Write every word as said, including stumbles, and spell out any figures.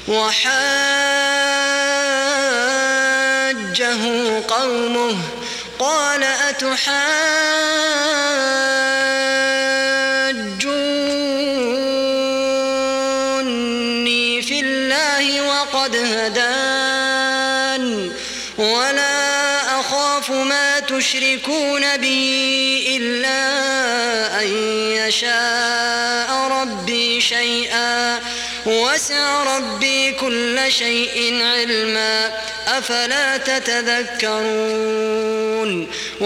وحاجه قومه قال أتحاجوني في الله وقد هدان ولا أخاف ما تشركون به إلا أن يشاء ربي شيئا وسع ربي كل شيء علما أفلا تتذكرون